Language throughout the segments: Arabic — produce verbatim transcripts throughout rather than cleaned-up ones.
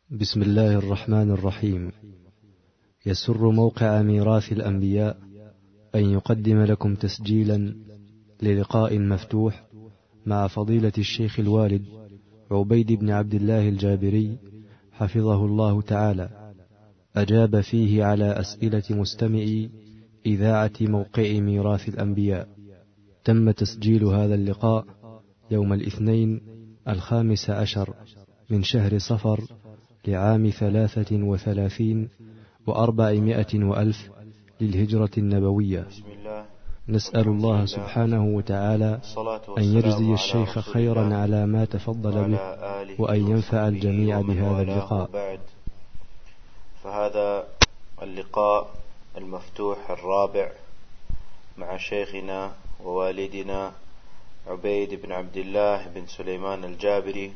بسم الله الرحمن الرحيم. يسر موقع ميراث الأنبياء أن يقدم لكم تسجيلا للقاء مفتوح مع فضيلة الشيخ الوالد عبيد بن عبد الله الجابري حفظه الله تعالى، أجاب فيه على أسئلة مستمعي إذاعة موقع ميراث الأنبياء. تم تسجيل هذا اللقاء يوم الاثنين الخامس عشر من شهر صفر لعام ثلاثة وثلاثين وأربعمائة وألف للهجرة النبوية. نسأل الله سبحانه وتعالى أن يجزي الشيخ خيرا على ما تفضل به، وأن ينفع الجميع بهذا اللقاء. بعد، فهذا اللقاء المفتوح الرابع مع شيخنا ووالدنا عبيد بن عبد الله بن سليمان الجابري،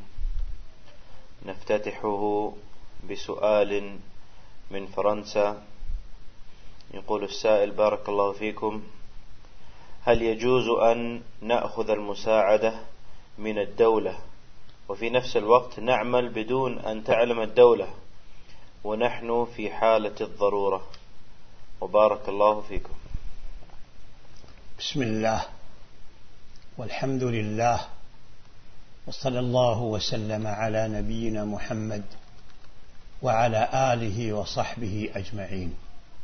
نفتتحه بسؤال من فرنسا. يقول السائل: بارك الله فيكم، هل يجوز أن نأخذ المساعدة من الدولة وفي نفس الوقت نعمل بدون أن تعلم الدولة ونحن في حالة الضرورة؟ وبارك الله فيكم. بسم الله والحمد لله، وصلى الله وسلم على نبينا محمد وعلى آله وصحبه أجمعين.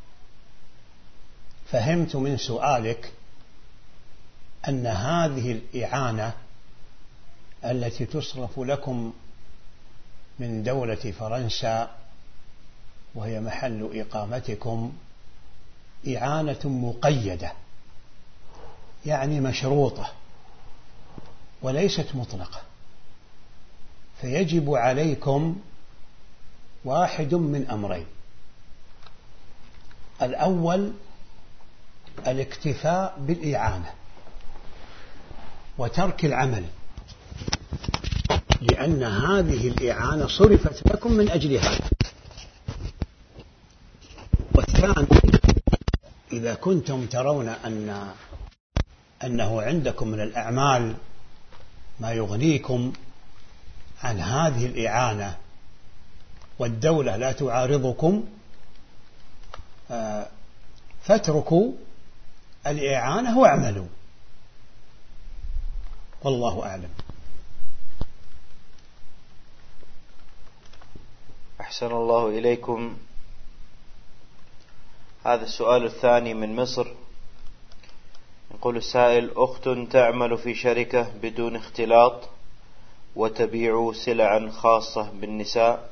فهمت من سؤالك أن هذه الإعانة التي تصرف لكم من دولة فرنسا وهي محل إقامتكم إعانة مقيدة، يعني مشروطة وليست مطلقة، فيجب عليكم واحد من أمرين: الأول الاكتفاء بالإعانة وترك العمل، لأن هذه الإعانة صرفت لكم من أجل هذا. والثاني، إذا كنتم ترون أن أنه عندكم من الأعمال ما يغنيكم عن هذه الإعانة والدولة لا تعارضكم، فاتركوا الإعانة واعملوا، والله أعلم. أحسن الله إليكم. هذا السؤال الثاني من مصر. يقول السائل: أخت تعمل في شركة بدون اختلاط وتبيع سلعا خاصة بالنساء،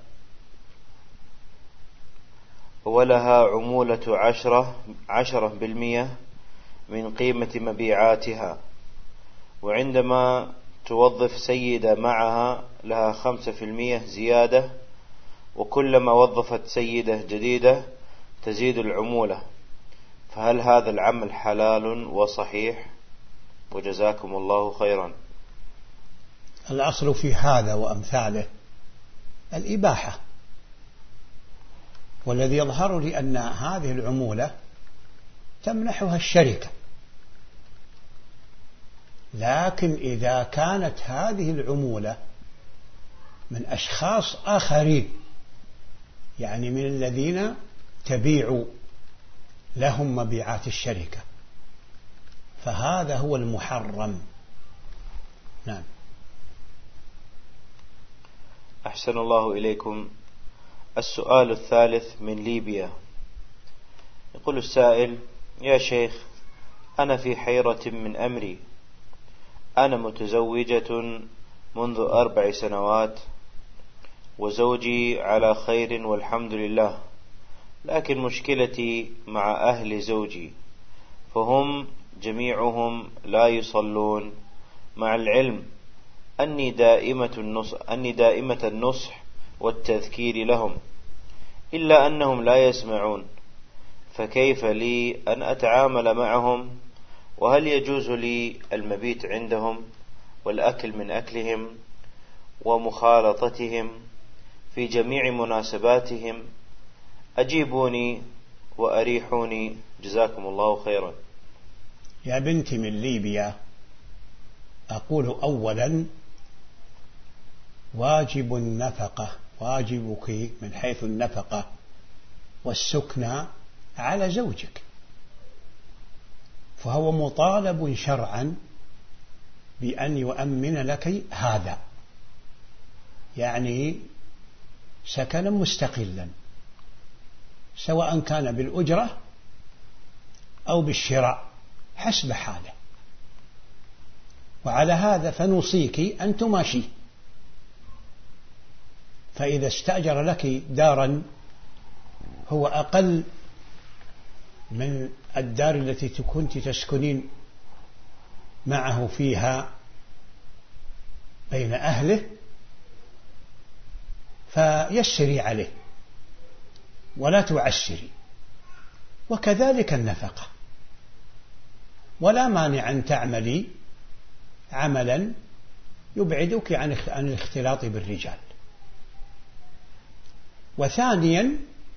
ولها عمولة عشرة, عشرة بالمئة من قيمة مبيعاتها، وعندما توظف سيدة معها لها خمسة في المئة زيادة، وكلما وظفت سيدة جديدة تزيد العمولة، فهل هذا العمل حلال وصحيح؟ وجزاكم الله خيرا. الأصل في هذا وأمثاله الإباحة، والذي يظهر لي أن هذه العمولة تمنحها الشركة، لكن إذا كانت هذه العمولة من أشخاص آخرين، يعني من الذين تبيع لهم مبيعات الشركة، فهذا هو المحرم. نعم. أحسن الله إليكم. السؤال الثالث من ليبيا. يقول السائل: يا شيخ، أنا في حيرة من أمري. أنا متزوجة منذ أربع سنوات وزوجي على خير والحمد لله، لكن مشكلتي مع أهل زوجي، فهم جميعهم لا يصلون، مع العلم أني دائمة النصح, أني دائمة النصح والتذكير لهم، إلا أنهم لا يسمعون، فكيف لي أن أتعامل معهم؟ وهل يجوز لي المبيت عندهم والأكل من أكلهم ومخالطتهم في جميع مناسباتهم؟ أجيبوني وأريحوني، جزاكم الله خيرا. يا بنتي من ليبيا، أقول أولا: واجب النفقة واجبك من حيث النفقة والسكنى على زوجك، فهو مطالب شرعا بأن يؤمن لك هذا، يعني سكنا مستقلا سواء كان بالأجرة أو بالشراء حسب حاله. وعلى هذا فنوصيك أن تماشيه، فإذا استأجر لك دارا هو أقل من الدار التي كنت تسكنين معه فيها بين أهله فيسري عليه ولا تعسري، وكذلك النفقة، ولا مانع أن تعملي عملا يبعدك عن الاختلاط بالرجال. وثانيا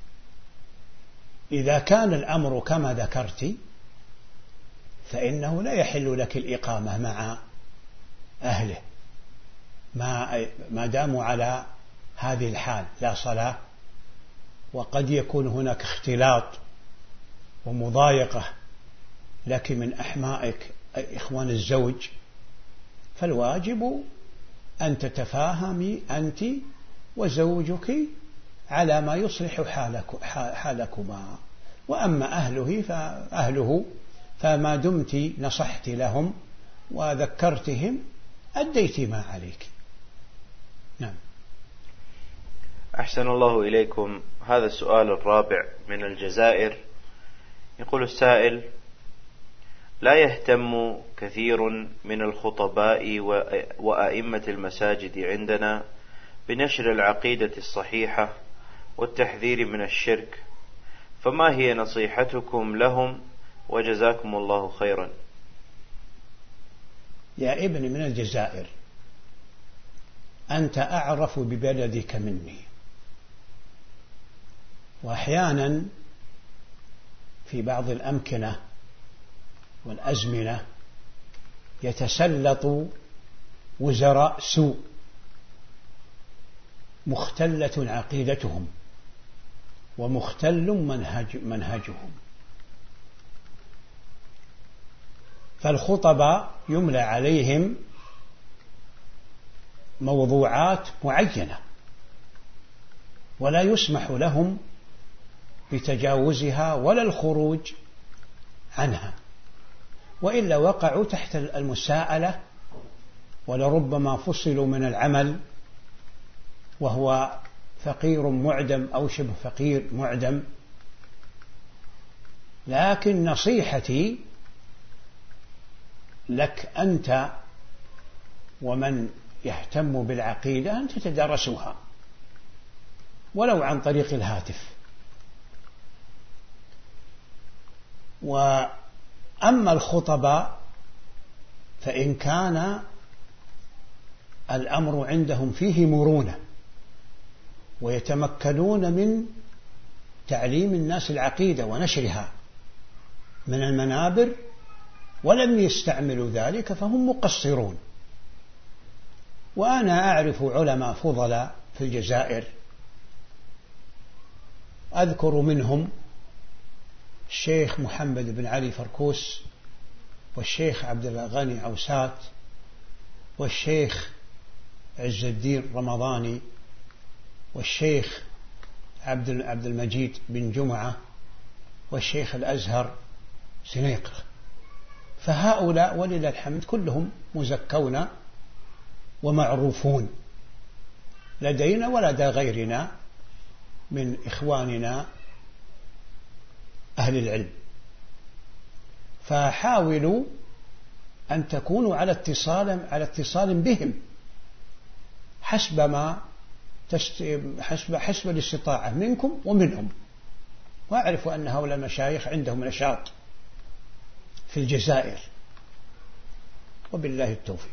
إذا كان الأمر كما ذكرت فإنه لا يحل لك الإقامة مع أهله ما ما داموا على هذه الحال لا صلاة، وقد يكون هناك اختلاط ومضايقة لك من أحمائك إخوان الزوج، فالواجب أن تتفاهمي أنت وزوجك على ما يصلح حالك حالكما. وأما أهله فأهله فما دمت نصحت لهم وذكرتهم أديت ما عليك. نعم. أحسن الله إليكم. هذا السؤال الرابع من الجزائر، يقول السائل: لا يهتم كثير من الخطباء وأئمة المساجد عندنا بنشر العقيدة الصحيحة والتحذير من الشرك، فما هي نصيحتكم لهم وجزاكم الله خيرا؟ يا ابني من الجزائر، أنت أعرف ببلدك مني، وأحيانا في بعض الأمكنة والأزمنة يتسلط وزراء سوء مختلة عقيدتهم ومختل منهج منهجهم، فالخطباء يملى عليهم موضوعات معينة ولا يسمح لهم بتجاوزها ولا الخروج عنها، وإلا وقعوا تحت المساءلة ولربما فصلوا من العمل وهو فقير معدم أو شبه فقير معدم. لكن نصيحتي لك أنت ومن يهتم بالعقيدة أن تتدارسوها ولو عن طريق الهاتف. وأما الخطباء فإن كان الأمر عندهم فيه مرونة ويتمكنون من تعليم الناس العقيدة ونشرها من المنابر ولم يستعملوا ذلك فهم مقصرون. وأنا أعرف علماء فضلاء في الجزائر، أذكر منهم الشيخ محمد بن علي فركوس، والشيخ عبد الغني عوسات، والشيخ عز الدين رمضاني، والشيخ عبد عبد المجيد بن جمعة، والشيخ الأزهر سنيقر. فهؤلاء ولله الحمد كلهم مزكون ومعروفون لدينا ولدى غيرنا من إخواننا أهل العلم، فحاولوا أن تكونوا على اتصال على اتصال بهم حسب ما حسب حسب الاستطاعة منكم ومنهم. وأعرف أن هؤلاء المشايخ عندهم نشاط في الجزائر، وبالله التوفيق.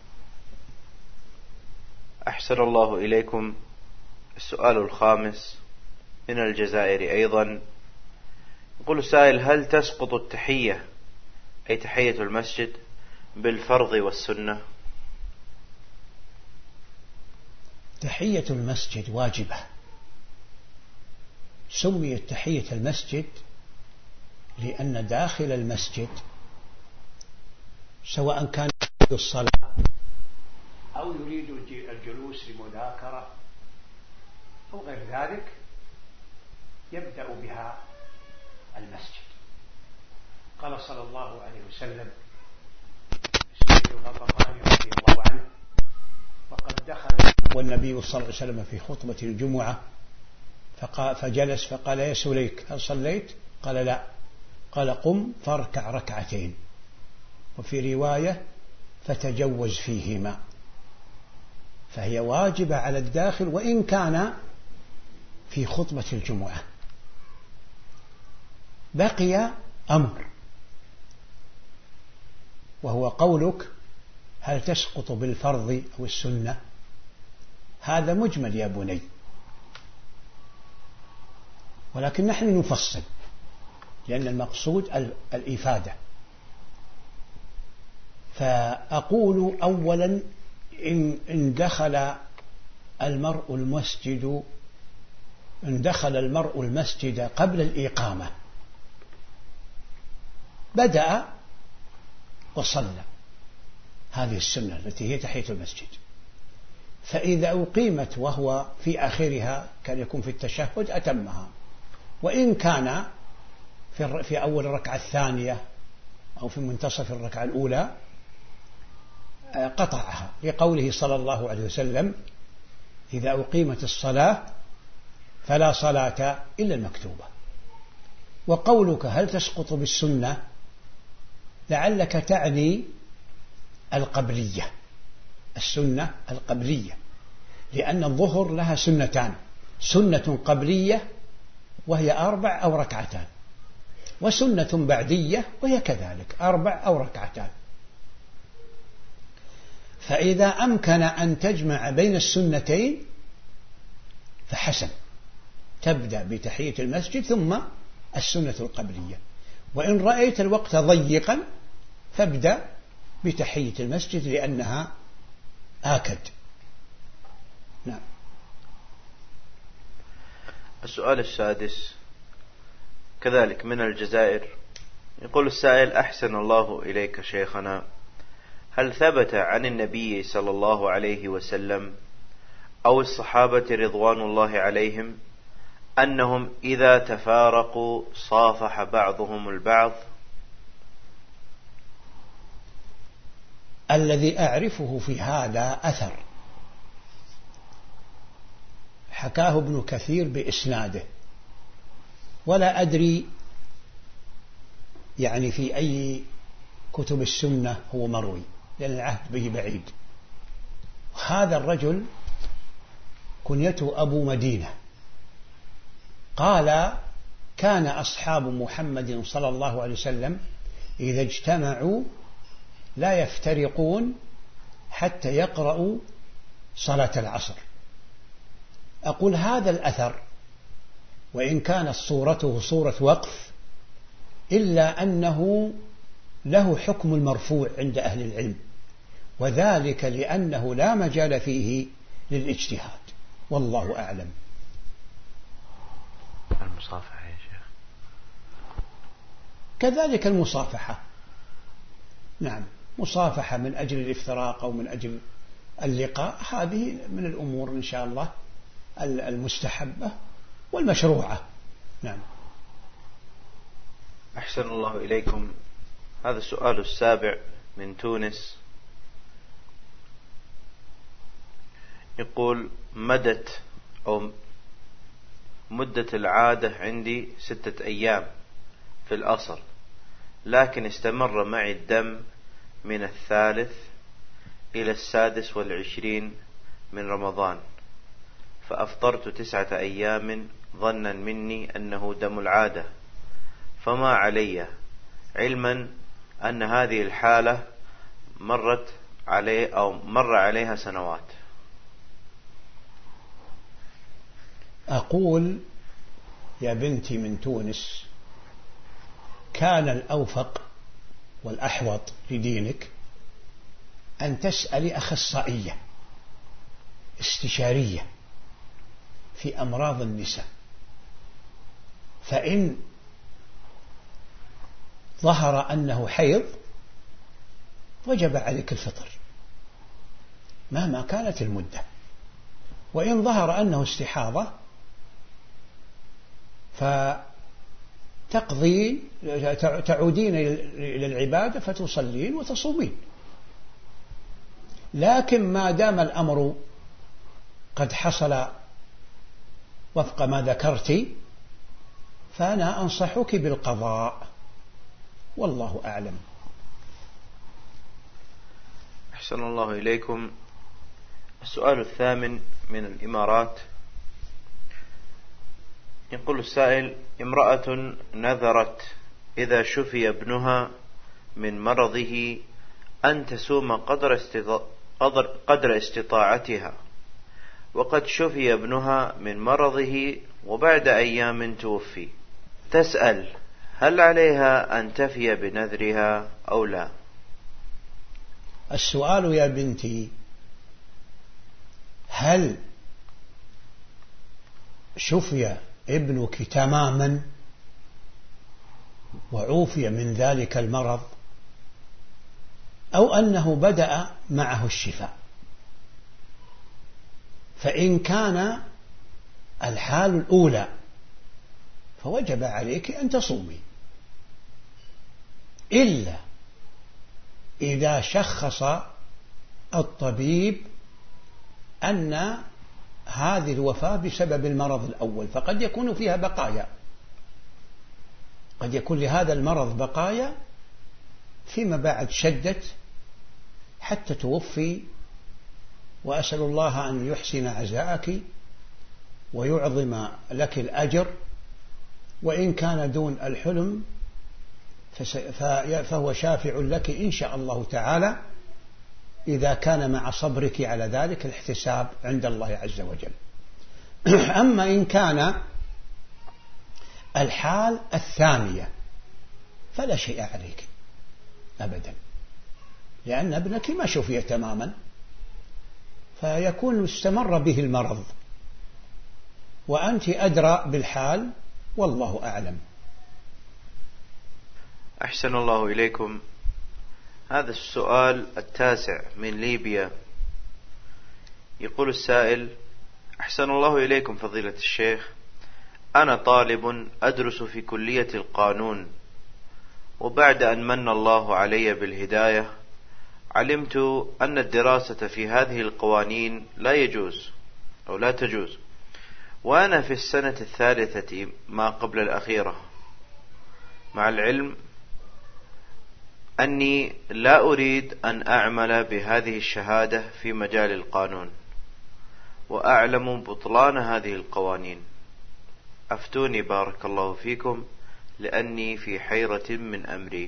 أحسن الله إليكم. السؤال الخامس من الجزائر أيضا، يقول السائل: هل تسقط التحية أي تحية المسجد بالفرض والسنة؟ تحية المسجد واجبة، سميت تحية المسجد لأن داخل المسجد سواء كان يريد الصلاة أو يريد الجلوس لمذاكرة أو غير ذلك يبدأ بها المسجد. قال صلى الله عليه وسلم سيد الغطفاني رضي الله عنه وقد دخل والنبي صلى الله عليه وسلم في خطبة الجمعة فجلس فقال يا سليك هل صليت؟ قال لا. قال قم فاركع ركعتين، وفي رواية فتجوز فيهما. فهي واجبة على الداخل وإن كان في خطبة الجمعة. بقي أمر وهو قولك هل تسقط بالفرض أو السنة؟ هذا مجمل يا بني، ولكن نحن نفصل لأن المقصود الإفادة. فأقول أولا إن دخل المرء المسجد إن دخل المرء المسجد قبل الإقامة بدأ وصلى، هذه السنة التي هي تحية المسجد. فإذا أقيمت وهو في آخرها كان يكون في التشهد أتمها، وإن كان في أول الركعة الثانية أو في منتصف الركعة الأولى قطعها، لقوله صلى الله عليه وسلم إذا أقيمت الصلاة فلا صلاة إلا المكتوبة. وقولك هل تسقط بالسنة لعلك تعني القبلية، السنة القبلية، لأن الظهر لها سنتان، سنة قبلية وهي أربع أو ركعتان، وسنة بعدية وهي كذلك أربع أو ركعتان. فإذا أمكن أن تجمع بين السنتين فحسن، تبدأ بتحية المسجد ثم السنة القبلية. وإن رأيت الوقت ضيقا فابدأ بتحية المسجد لأنها آكد. نعم. السؤال السادس كذلك من الجزائر، يقول السائل أحسن الله إليك شيخنا، هل ثبت عن النبي صلى الله عليه وسلم أو الصحابة رضوان الله عليهم أنهم إذا تفارقوا صافح بعضهم البعض؟ الذي أعرفه في هذا أثر حكاه ابن كثير بإسناده، ولا أدري يعني في أي كتب السنة هو مروي لأن العهد به بعيد. هذا الرجل كنيته أبو مدينة، قال كان أصحاب محمد صلى الله عليه وسلم إذا اجتمعوا لا يفترقون حتى يقرأوا صلاة العصر. أقول هذا الأثر وإن كانت صورته صورة وقف إلا أنه له حكم المرفوع عند أهل العلم، وذلك لأنه لا مجال فيه للاجتهاد، والله أعلم. المصافحة يا شيخ كذلك المصافحة، نعم، مصافحة من أجل الافتراق أو من أجل اللقاء، هذه من الأمور إن شاء الله المستحبة والمشروعة. نعم. أحسن الله إليكم. هذا السؤال السابع من تونس، يقول مدت أو مدة العادة عندي ستة أيام في الأصل، لكن استمر معي الدم من الثالث إلى السادس والعشرين من رمضان، فأفطرت تسعة أيام ظنا مني أنه دم العادة، فما علي، علما أن هذه الحالة مرت علي أو مر عليها سنوات. أقول يا بنتي من تونس، كان الأوفق والأحوط لدينك أن تسألي أخصائية استشارية في أمراض النساء، فإن ظهر أنه حيض وجب عليك الفطر مهما كانت المدة، وإن ظهر أنه استحاضة فتقضين تعودين إلى العبادة فتصلين وتصومين. لكن ما دام الأمر قد حصل وفق ما ذكرت فأنا أنصحك بالقضاء، والله أعلم. أحسن الله إليكم. السؤال الثامن من الإمارات، يقول السائل: امرأة نذرت إذا شفي ابنها من مرضه أن تسوم قدر, قدر, قدر استطاعتها، وقد شفي ابنها من مرضه وبعد أيام توفي، تسأل هل عليها أن تفي بنذرها أو لا؟ السؤال يا بنتي: هل شفي ابنك تماما وعوفي من ذلك المرض، أو أنه بدأ معه الشفاء؟ فإن كان الحال الأولى فوجب عليك أن تصومي، إلا إذا شخص الطبيب أن هذه الوفاة بسبب المرض الأول، فقد يكون فيها بقايا، قد يكون لهذا المرض بقايا فيما بعد شدت حتى توفي، وأسأل الله أن يحسن عزاءك ويعظم لك الأجر، وإن كان دون الحلم فهو شافع لك إن شاء الله تعالى، إذا كان مع صبرك على ذلك الاحتساب عند الله عز وجل. أما إن كان الحال الثانية فلا شيء عليك أبدا، لأن ابنك ما شفي تماما، فيكون استمر به المرض، وأنت أدرى بالحال، والله أعلم. أحسن الله إليكم. هذا السؤال التاسع من ليبيا، يقول السائل: أحسن الله إليكم فضيلة الشيخ، أنا طالب أدرس في كلية القانون، وبعد أن من الله علي بالهداية علمت أن الدراسة في هذه القوانين لا يجوز أو لا تجوز، وأنا في السنة الثالثة ما قبل الأخيرة، مع العلم أني لا أريد أن أعمل بهذه الشهادة في مجال القانون، وأعلم بطلان هذه القوانين، أفتوني بارك الله فيكم، لأني في حيرة من أمري.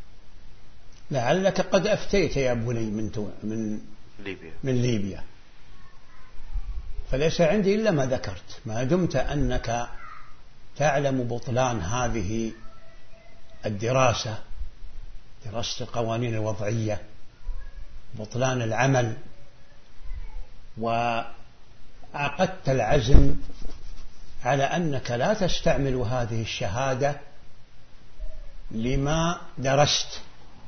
لعلك قد أفتيت يا بني من, من ليبيا. من ليبيا، فليس عندي إلا ما ذكرت. ما دمت أنك تعلم بطلان هذه الدراسة، دراسة القوانين الوضعية، بطلان العمل، وعقدت العزم على أنك لا تستعمل هذه الشهادة لما درست،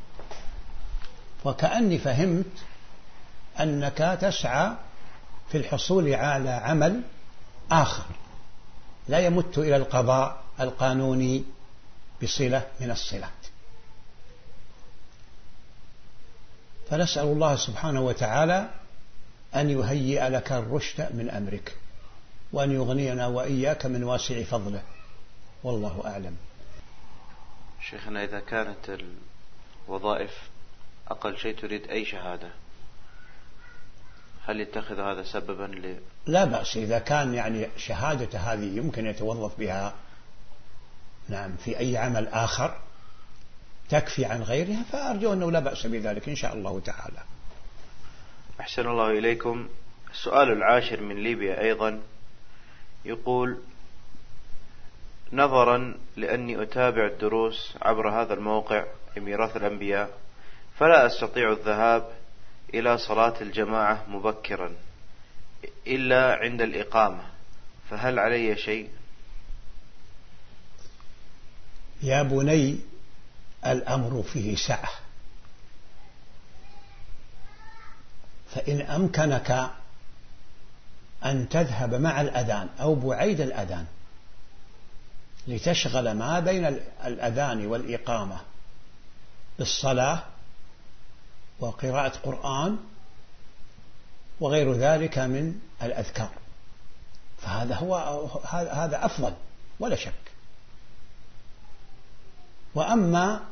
وكأني فهمت أنك تسعى في الحصول على عمل آخر لا يمت إلى القضاء القانوني بصلة من الصلات. فنسأل الله سبحانه وتعالى أن يهيئ لك الرشد من أمرك، وأن يغنينا وإياك من واسع فضله، والله أعلم. شيخنا، إذا كانت الوظائف أقل شيء تريد أي شهادة، هل يتخذ هذا سببا ل... لا بأس إذا كان يعني شهادة هذه يمكن يتوظف بها نعم في أي عمل آخر تكفي عن غيرها، فأرجو أنه لا بأس بذلك إن شاء الله تعالى. أحسن الله إليكم. السؤال العاشر من ليبيا أيضا، يقول: نظرا لأني أتابع الدروس عبر هذا الموقع ميراث الأنبياء، فلا أستطيع الذهاب إلى صلاة الجماعة مبكرا، إلا عند الإقامة، فهل علي شيء؟ يا بني الأمر فيه سعة، فإن أمكنك أن تذهب مع الأذان أو بعيد الأذان لتشغل ما بين الأذان والإقامة بالصلاة وقراءة قرآن وغير ذلك من الأذكار، فهذا هو هذا أفضل ولا شك. وأما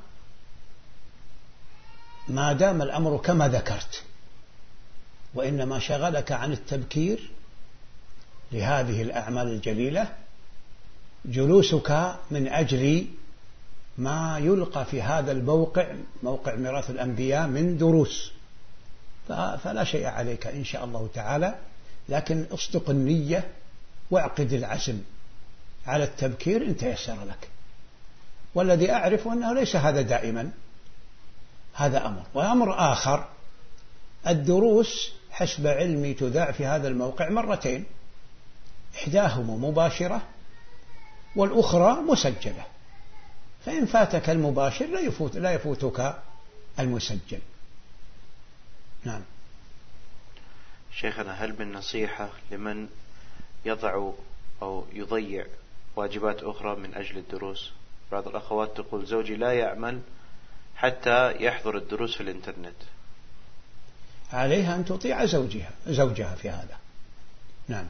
ما دام الأمر كما ذكرت وإنما شغلك عن التبكير لهذه الأعمال الجليلة جلوسك من أجل ما يلقى في هذا الموقع، موقع ميراث الأنبياء، من دروس، فلا شيء عليك إن شاء الله تعالى، لكن اصدق النية واعقد العزم على التبكير إن تيسر لك. والذي أعرف أنه ليس هذا دائما، هذا أمر. وأمر آخر، الدروس حسب علمي تذاع في هذا الموقع مرتين، إحداهما مباشرة والأخرى مسجلة، فإن فاتك المباشر لا يفوت لا يفوتك المسجل. نعم. شيخنا، هل من نصيحة لمن يضع أو يضيع واجبات أخرى من أجل الدروس؟ بعض الأخوات تقول زوجي لا يعمل حتى يحضر الدروس في الإنترنت. عليها أن تطيع زوجها زوجها في هذا. نعم.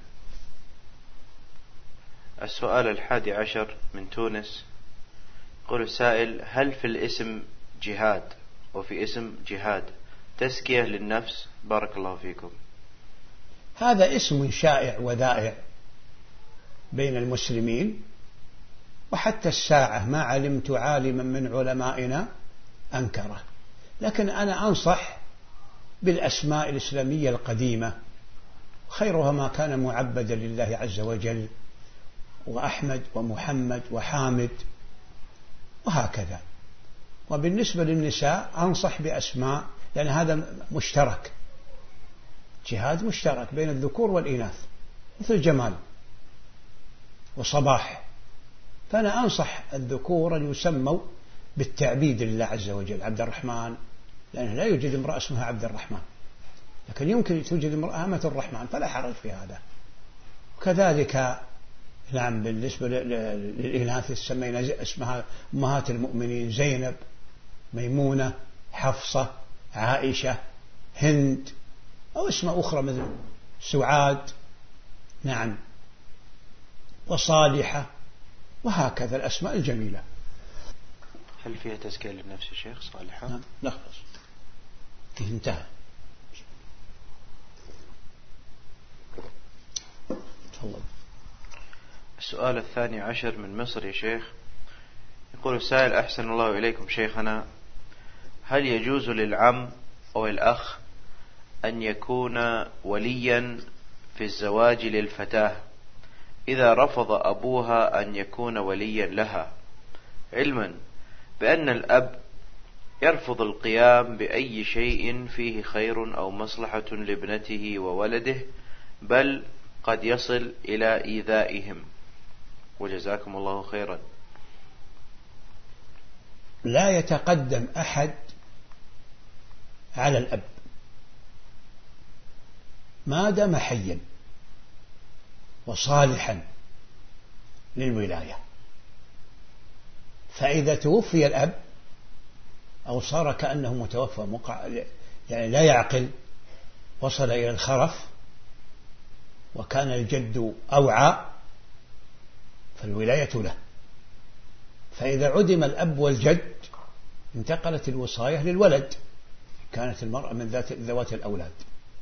السؤال الحادي عشر من تونس، يقول السائل: هل في الاسم جهاد وفي اسم جهاد تزكية للنفس؟ بارك الله فيكم. هذا اسم شائع وذائع بين المسلمين، وحتى الساعة ما علمت عالما من علمائنا أنكره، لكن أنا أنصح بالأسماء الإسلامية القديمة، خيرها ما كان معبدا لله عز وجل، وأحمد ومحمد وحامد وهكذا. وبالنسبة للنساء أنصح بأسماء، لأن هذا مشترك، جهاد مشترك بين الذكور والإناث، مثل جمال وصباح، فأنا أنصح الذكور أن يسموا بالتعبيد لله عز وجل، عبد الرحمن، لأنه لا يوجد امرأة اسمها عبد الرحمن، لكن يمكن توجد امرأة أمة الرحمن، فلا حرج في هذا. وكذلك نعم بالنسبة للإناث سمينا اسمها أمهات المؤمنين: زينب، ميمونة، حفصة، عائشة، هند، أو اسماء أخرى مثل سعاد، نعم، وصالحة، وهكذا الأسماء الجميلة. هل فيها تزكية للنفس يا شيخ صالحة؟ نعم. لا خلاص انتهى. تفضل. السؤال الثاني عشر من مصر يا شيخ، يقول السائل: أحسن الله إليكم شيخنا، هل يجوز للعم أو الأخ أن يكون وليا في الزواج للفتاة إذا رفض أبوها أن يكون وليا لها، علما بأن الأب يرفض القيام بأي شيء فيه خير أو مصلحة لابنته وولده، بل قد يصل إلى إيذائهم، وجزاكم الله خيرا؟ لا يتقدم أحد على الأب ما دام حيا وصالحا للولاية، فإذا توفي الأب أو صار كأنه متوفى مقع... يعني لا يعقل، وصل إلى الخرف وكان الجد أوعى، فالولاية له. فإذا عدم الأب والجد انتقلت الوصاية للولد، كانت المرأة من ذات ذوات الأولاد.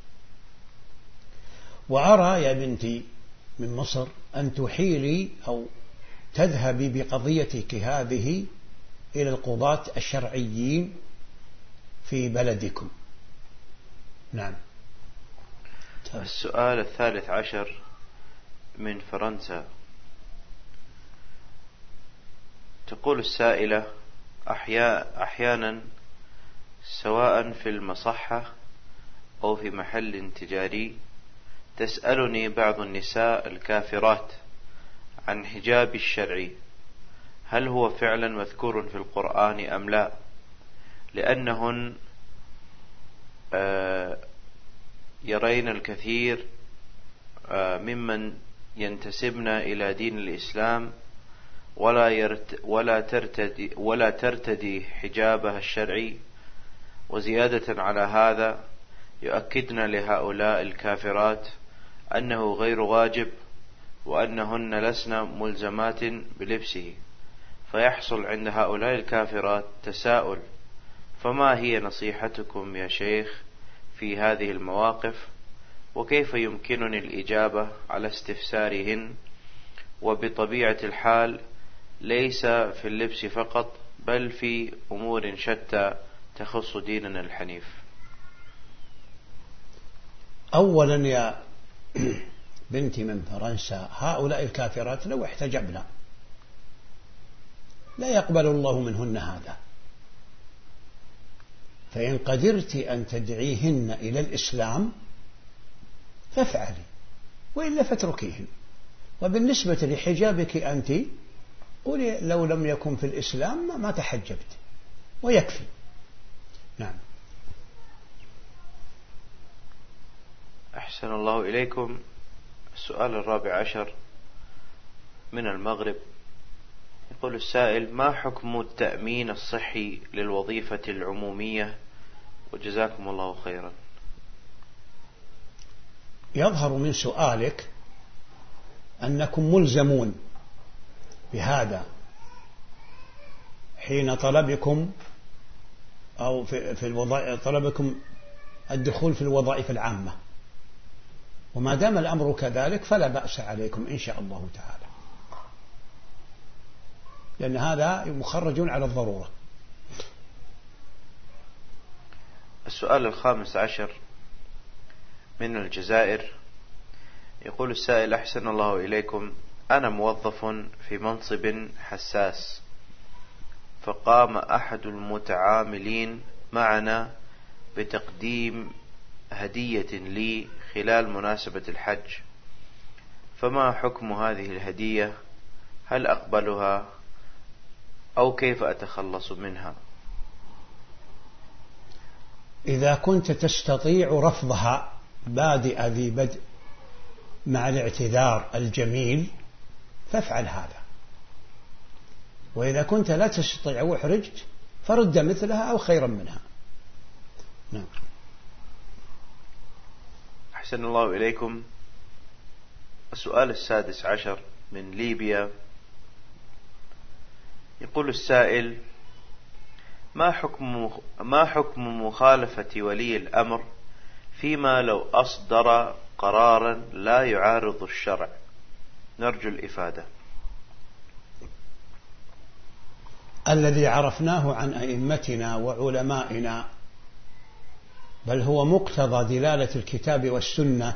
وأرى يا بنتي من مصر أن تحيلي أو تذهبي بقضيتك هذه إلى القضاة الشرعيين في بلدكم. نعم. السؤال الثالث عشر من فرنسا، تقول السائلة: أحيا أحيانا سواء في المصحة أو في محل تجاري تسألني بعض النساء الكافرات عن حجاب الشرعي، هل هو فعلا مذكور في القرآن أم لا؟ لأنهن يرين الكثير ممن ينتسبن إلى دين الإسلام ولا يرت ولا ترتدي ولا ترتدي حجابها الشرعي، وزيادة على هذا يؤكدن لهؤلاء الكافرات أنه غير واجب وأنهن لسن ملزمات بلبسه، فيحصل عند هؤلاء الكافرات تساؤل: فما هي نصيحتكم يا شيخ في هذه المواقف؟ وكيف يمكنني الإجابة على استفسارهن؟ وبطبيعة الحال ليس في اللبس فقط، بل في أمور شتى تخص ديننا الحنيف. أولا يا بنتي من فرنسا، هؤلاء الكافرات لو احتجبنا لا يقبل الله منهن هذا، فإن قدرت أن تدعيهن إلى الإسلام فافعلي، وإلا فاتركيهن. وبالنسبة لحجابك أنت قولي لو لم يكن في الإسلام ما تحجبت ويكفي. نعم. أحسن الله إليكم. السؤال الرابع عشر من المغرب، يقول السائل: ما حكم التأمين الصحي للوظيفة العمومية؟ وجزاكم الله خيرا. يظهر من سؤالك أنكم ملزمون بهذا حين طلبكم أو في, في الوظائف طلبكم الدخول في الوظائف العامة، وما دام الأمر كذلك فلا بأس عليكم إن شاء الله تعالى، لأن هذا مخرج على الضرورة. السؤال الخامس عشر من الجزائر، يقول السائل: أحسن الله إليكم، أنا موظف في منصب حساس، فقام أحد المتعاملين معنا بتقديم هدية لي خلال مناسبة الحج، فما حكم هذه الهدية؟ هل أقبلها أو كيف أتخلص منها؟ إذا كنت تستطيع رفضها بادئ ذي بدء مع الاعتذار الجميل فافعل هذا، وإذا كنت لا تستطيع وحرجت فرد مثلها أو خيرا منها. نعم. أحسن الله إليكم. السؤال السادس عشر من ليبيا، يقول السائل: ما حكم ما حكم مخالفة ولي الأمر فيما لو أصدر قرارا لا يعارض الشرع؟ نرجو الإفادة. الذي عرفناه عن أئمتنا وعلمائنا، بل هو مقتضى دلالة الكتاب والسنة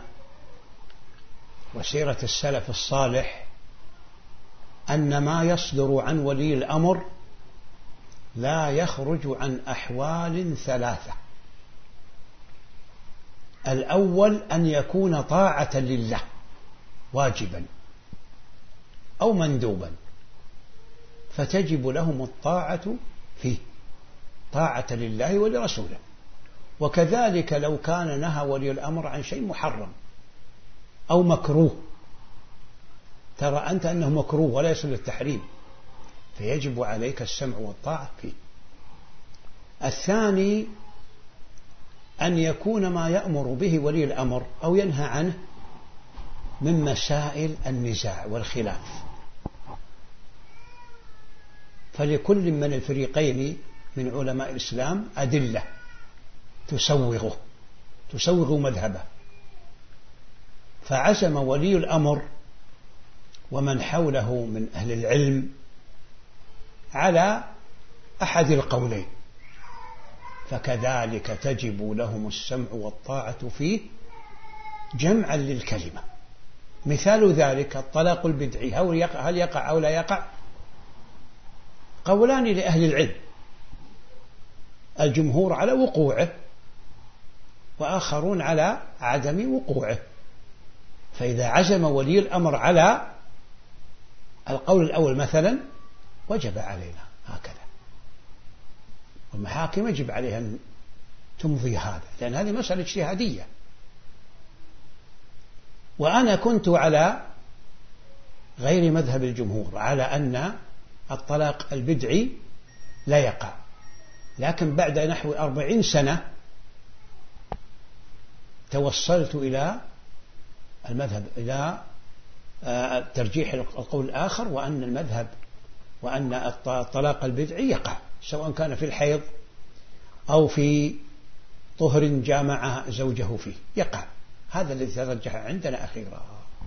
وسيرة السلف الصالح، أن ما يصدر عن ولي الأمر لا يخرج عن أحوال ثلاثة: الأول أن يكون طاعة لله واجبا أو مندوبا، فتجب لهم الطاعة فيه، طاعة لله ولرسوله. وكذلك لو كان نهى ولي الأمر عن شيء محرم أو مكروه، ترى أنت أنه مكروه ولا يصل للتحريم، فيجب عليك السمع والطاعة فيه. الثاني أن يكون ما يأمر به ولي الأمر أو ينهى عنه من مسائل النزاع والخلاف، فلكل من الفريقين من علماء الإسلام أدلة تسوغه تسوغ مذهبه، فعزم ولي الأمر ومن حوله من أهل العلم على أحد القولين، فكذلك تجب لهم السمع والطاعة فيه جمعا للكلمة. مثال ذلك الطلاق البدعي، هل يقع أو لا يقع؟ قولان لأهل العلم، الجمهور على وقوعه وآخرون على عدم وقوعه، فإذا عزم ولي الأمر على القول الأول مثلا وجب علينا هكذا، والمحاكم يجب عليها أن تمضي هذا، لأن هذه مسألة اجتهادية. وأنا كنت على غير مذهب الجمهور، على أن الطلاق البدعي لا يقع، لكن بعد نحو أربعين سنة توصلت إلى المذهب إلى ترجيح القول الآخر، وأن المذهب وأن الطلاق البدعي يقع سواء كان في الحيض أو في طهر جامع زوجه فيه، يقع. هذا الذي ترجح عندنا أخيرا.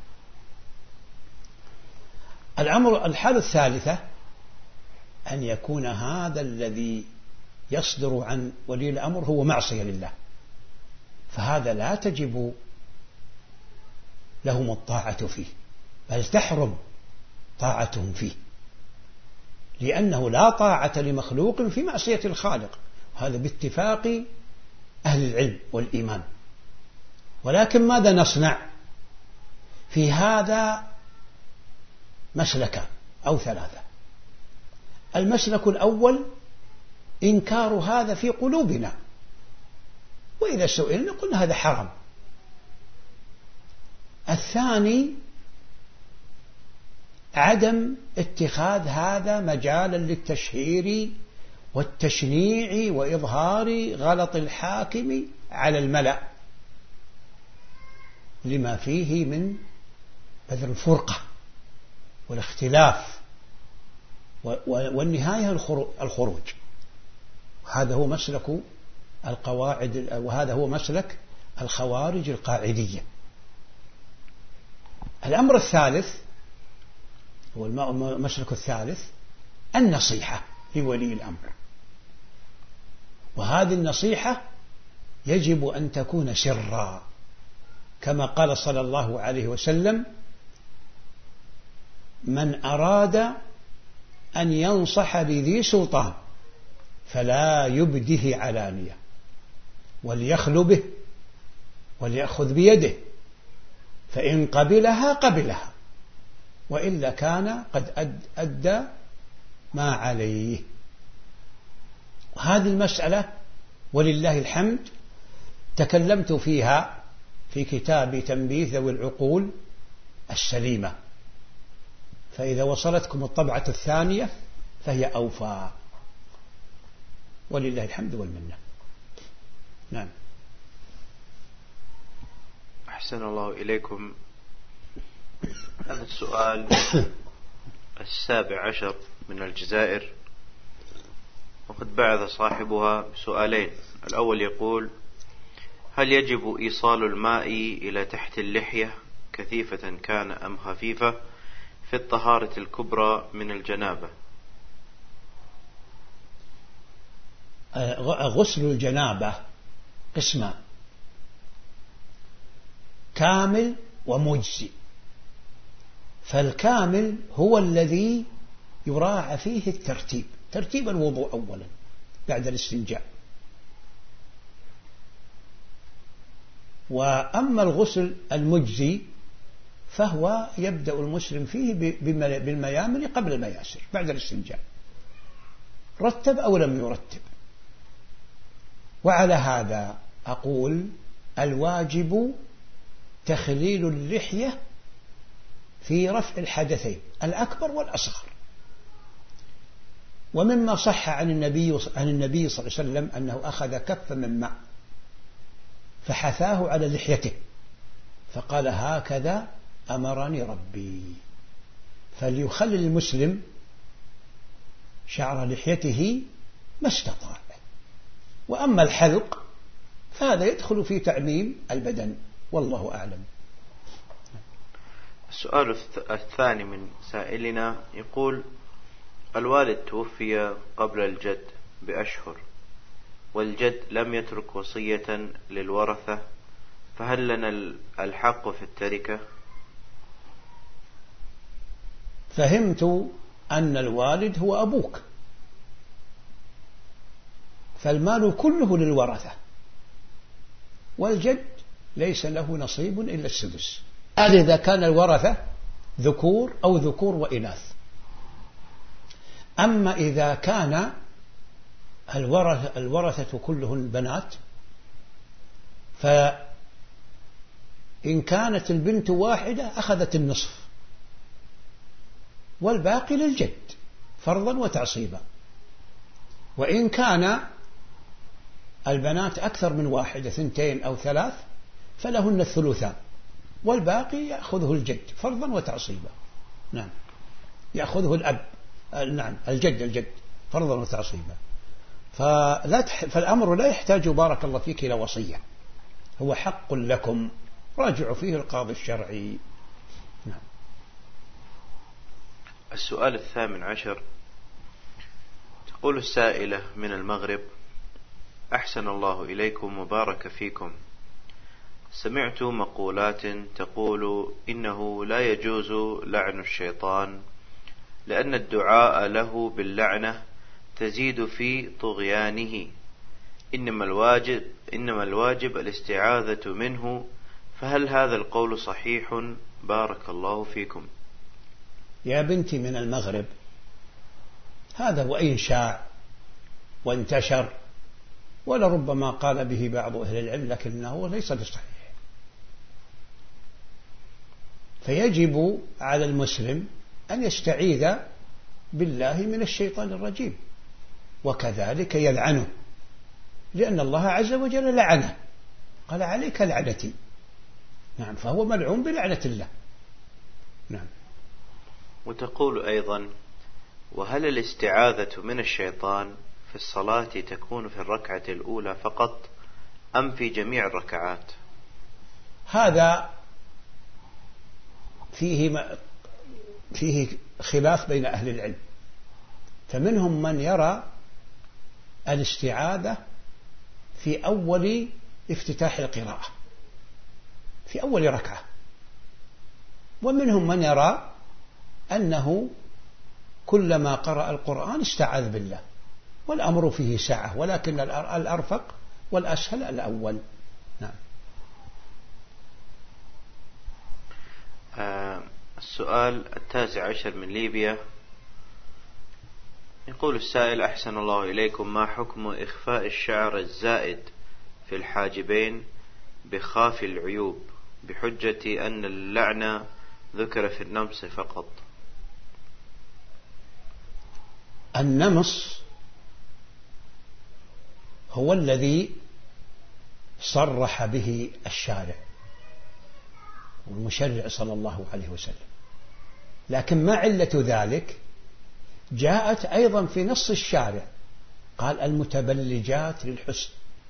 الأمر الحالة الثالثة أن يكون هذا الذي يصدر عن ولي الأمر هو معصية لله، فهذا لا تجب لهم الطاعة فيه، بل تحرم طاعتهم فيه، لأنه لا طاعة لمخلوق في معصية الخالق، هذا باتفاق أهل العلم والإيمان. ولكن ماذا نصنع في هذا؟ مسلكان أو ثلاثة. المسلك الأول إنكار هذا في قلوبنا، وإذا سئلنا قلنا هذا حرام. الثاني عدم اتخاذ هذا مجالا للتشهير والتشنيع وإظهار غلط الحاكم على الملأ، لما فيه من بذل الفرقة والاختلاف والنهاية الخروج. هذا هو مسلك القواعد، وهذا هو مسلك الخوارج القاعدية. الأمر الثالث هو المسلك الثالث النصيحة لولي الأمر، وهذه النصيحة يجب أن تكون سرا، كما قال صلى الله عليه وسلم: من أراد أن ينصح لذي سلطان فلا يبده علانية، وليخل به وليأخذ بيده، فإن قبلها قبلها، وإلا كان قد أدى ما عليه. وهذه المسألة ولله الحمد تكلمت فيها في كتاب تنبيه ذوي العقول السليمة، فإذا وصلتكم الطبعة الثانية فهي أوفى، ولله الحمد والمنة. نعم. أحسن الله إليكم. هذا السؤال السابع عشر من الجزائر، وقد بعث صاحبها بسؤالين. الأول يقول: هل يجب إيصال الماء إلى تحت اللحية كثيفة كان أم خفيفة في الطهارة الكبرى من الجنابة؟ غسل الجنابة قسمان: كامل ومجزي. فالكامل هو الذي يراعى فيه الترتيب، ترتيب الوضوء أولا بعد الاستنجاء. وأما الغسل المجزي فهو يبدأ المسلم فيه بالميامن قبل المياسر بعد الاستنجاء، رتب أو لم يرتب. وعلى هذا أقول: الواجب تخليل اللحية في رفع الحدثين الأكبر والأصغر. ومما صح عن النبي عن النبي صلى الله عليه وسلم أنه أخذ كفا من ماء فحثاه على لحيته فقال: هكذا أمرني ربي. فليخلل المسلم شعر لحيته ما استطاع. وأما الحلق فهذا يدخل في تعميم البدن، والله أعلم. السؤال الثاني من سائلنا يقول: الوالد توفي قبل الجد بأشهر، والجد لم يترك وصية للورثة، فهل لنا الحق في التركة؟ فهمت أن الوالد هو أبوك، فالمال كله للورثة، والجد ليس له نصيب إلا السدس. هذا إذا كان الورثة ذكور أو ذكور وإناث. أما إذا كان الورثة, الورثة كلهم بنات، فإن كانت البنت واحدة أخذت النصف والباقي للجد فرضا وتعصيبا. وإن كان البنات أكثر من واحدة، ثنتين أو ثلاث، فلهن الثلثان والباقي يأخذه الجد فرضا وتعصيبا. نعم، يأخذه الأب، نعم الجد الجد فرضا وتعصيبا. فلا تح... فالأمر لا يحتاج بارك الله فيك إلى وصية، هو حق لكم راجعوا فيه القاضي الشرعي. نعم. السؤال الثامن عشر، تقول السائلة من المغرب: أحسن الله إليكم وبارك فيكم، سمعت مقولات تقول إنه لا يجوز لعن الشيطان لأن الدعاء له باللعنة تزيد في طغيانه، إنما الواجب, إنما الواجب الاستعاذة منه، فهل هذا القول صحيح؟ بارك الله فيكم. يا بنتي من المغرب، هذا وإن شاع وانتشر ولربما قال به بعض أهل العلم، لكنه ليس بصحيح. فيجب على المسلم أن يستعيذ بالله من الشيطان الرجيم، وكذلك يلعنه، لأن الله عز وجل لعنه، قال عليك لعنتي. نعم، فهو ملعون بلعنة الله. نعم. وتقول أيضا: وهل الاستعاذة من الشيطان في الصلاة تكون في الركعة الأولى فقط أم في جميع الركعات؟ هذا فيه فيه خلاف بين أهل العلم، فمنهم من يرى الاستعاذة في أول افتتاح القراءة في أول ركعة، ومنهم من يرى أنه كلما قرأ القرآن استعاذ بالله، والأمر فيه سعة، ولكن الأرفق والأسهل الأول. نعم. آه السؤال التاسع عشر من ليبيا، يقول السائل: أحسن الله إليكم، ما حكم إخفاء الشعر الزائد في الحاجبين بخافي العيوب بحجة أن اللعنة ذكر في النمص فقط؟ النمص هو الذي صرح به الشارع والمشرع صلى الله عليه وسلم، لكن ما علة ذلك جاءت أيضا في نص الشارع، قال: المتبلجات للحسن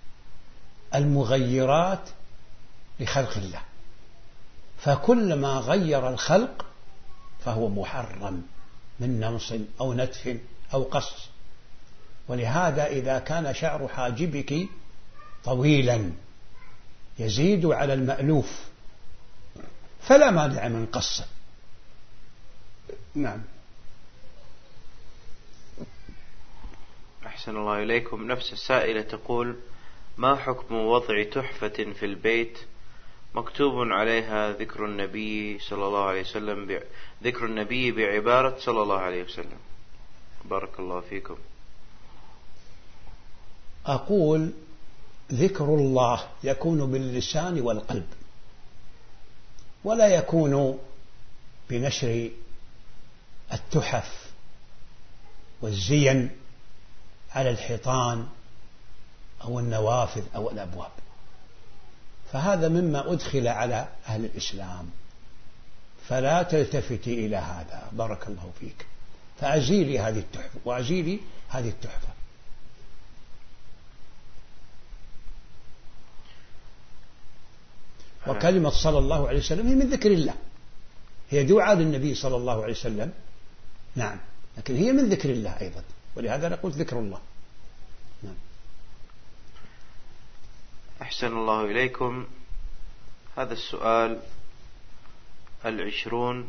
المغيرات لخلق الله، فكل ما غير الخلق فهو محرم من نمص أو نتف أو قص. ولهذا إذا كان شعر حاجبك طويلا يزيد على المألوف فلا مانع من قصه. نعم. أحسن الله إليكم، نفس السائلة تقول: ما حكم وضع تحفة في البيت مكتوب عليها ذكر النبي صلى الله عليه وسلم ب... ذكر النبي بعبارة صلى الله عليه وسلم؟ بارك الله فيكم. أقول: ذكر الله يكون باللسان والقلب، ولا يكون بنشر التحف والزين على الحيطان أو النوافذ أو الأبواب، فهذا مما أدخل على أهل الإسلام، فلا تلتفتي إلى هذا. بارك الله فيك، فأزيلي هذه التحفة وأزيلي هذه التحفة. وكلمة صلى الله عليه وسلم هي من ذكر الله، هي دعاء للنبي صلى الله عليه وسلم، نعم، لكن هي من ذكر الله أيضا، ولهذا نقول ذكر الله. نعم. أحسن الله إليكم، هذا السؤال العشرون،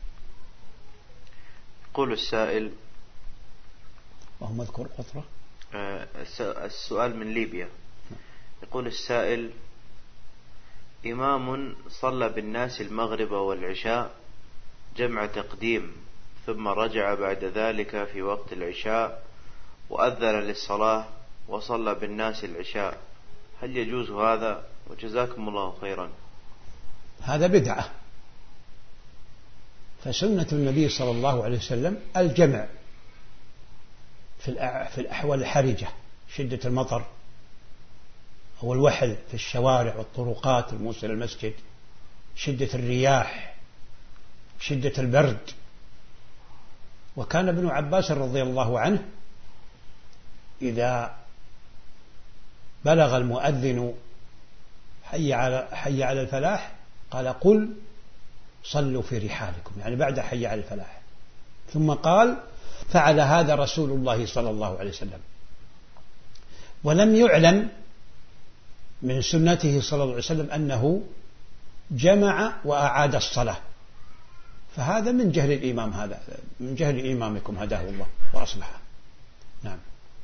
يقول السائل: اللهم اذكر قطرة. السؤال من ليبيا، يقول السائل: إمام صلى بالناس المغرب والعشاء جمع تقديم، ثم رجع بعد ذلك في وقت العشاء وأذن للصلاة وصلى بالناس العشاء، هل يجوز هذا؟ وجزاكم الله خيرا. هذا بدعة، فسنة النبي صلى الله عليه وسلم الجمع في الأحوال الحرجة، شدة المطر أو الوحل في الشوارع والطرقات الموصلة للمسجد، شدة الرياح، شدة البرد. وكان ابن عباس رضي الله عنه إذا بلغ المؤذن حي على حي على الفلاح قال قل صلوا في رحالكم، يعني بعد حي على الفلاح، ثم قال فعل هذا رسول الله صلى الله عليه وسلم. ولم يعلم من سنته صلى الله عليه وسلم أنه جمع وأعاد الصلاة، فهذا من جهل الإمام، هذا من جهل إمامكم هداه الله وأصلحه. نعم.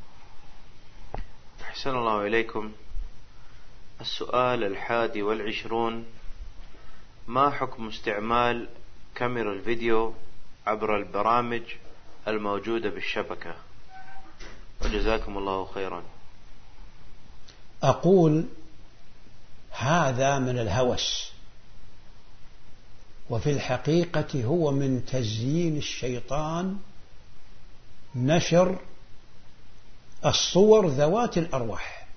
أحسن الله إليكم. السؤال الحادي والعشرون: ما حكم استعمال كاميرا الفيديو عبر البرامج الموجودة بالشبكة؟ وجزاكم الله خيرا. أقول هذا من الهوس، وفي الحقيقة هو من تزيين الشيطان نشر الصور ذوات الأرواح،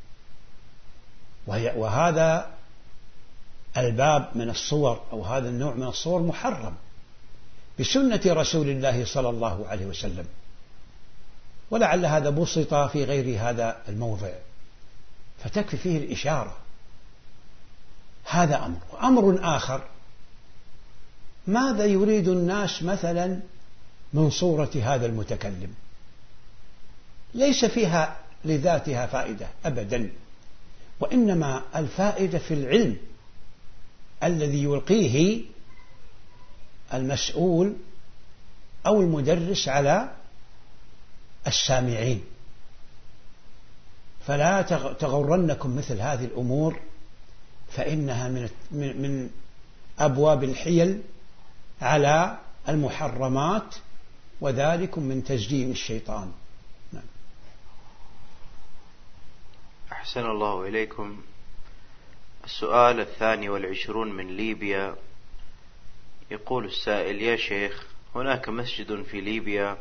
وهذا الباب من الصور أو هذا النوع من الصور محرم بسنة رسول الله صلى الله عليه وسلم، ولعل هذا بسط في غير هذا الموضع فتكفي فيه الإشارة. هذا أمر. أمر آخر: ماذا يريد الناس مثلا من صورة هذا المتكلم؟ ليس فيها لذاتها فائدة أبدا، وإنما الفائدة في العلم الذي يلقيه المسؤول أو المدرس على السامعين. فلا تغرنكم مثل هذه الأمور، فإنها من من أبواب الحيل على المحرمات، وذلك من تزيين الشيطان. نعم. أحسن الله إليكم. السؤال الثاني والعشرون من ليبيا، يقول السائل: يا شيخ، هناك مسجد في ليبيا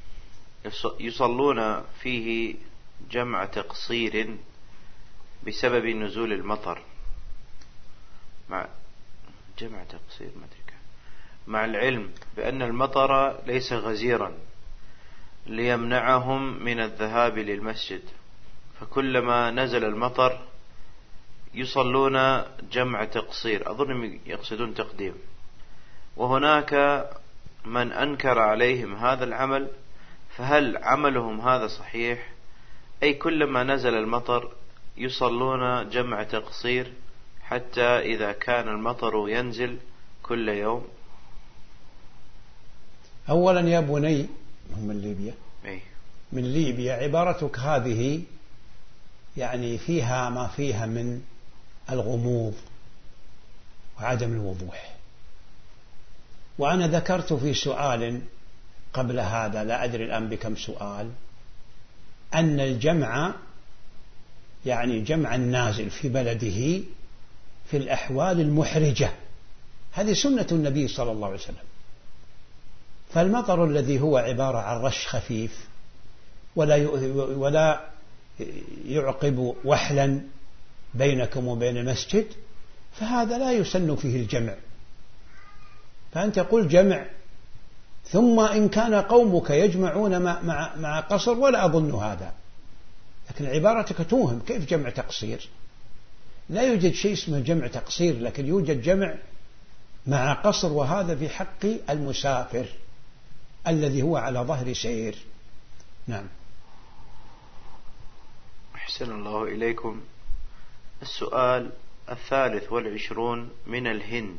يصلون فيه جمع تقصير بسبب نزول المطر، مع جمع تقصير مع العلم بأن المطر ليس غزيرا ليمنعهم من الذهاب للمسجد، فكلما نزل المطر يصلون جمع تقصير، أظن يقصدون تقديم، وهناك من أنكر عليهم هذا العمل، فهل عملهم هذا صحيح؟ أي كلما نزل المطر يصلون جمع تقصير حتى إذا كان المطر ينزل كل يوم؟ أولا يا بني، من ليبيا أي. من ليبيا عبارتك هذه يعني فيها ما فيها من الغموض وعدم الوضوح. وأنا ذكرت في سؤال قبل هذا، لا أدري الآن بكم سؤال، أن الجمع يعني جمع النازل في بلده في الأحوال المحرجة، هذه سنة النبي صلى الله عليه وسلم. فالمطر الذي هو عبارة عن رش خفيف ولا ولا يعقب وحلا بينكم وبين المسجد، فهذا لا يسن فيه الجمع. فأنت قل جمع، ثم إن كان قومك يجمعون مع مع قصر ولا أظن هذا، لكن عبارتك توهم. كيف جمع تقصير؟ لا يوجد شيء اسمه جمع تقصير، لكن يوجد جمع مع قصر، وهذا في حق المسافر الذي هو على ظهر سير. نعم. أحسن الله إليكم. السؤال الثالث والعشرون من الهند،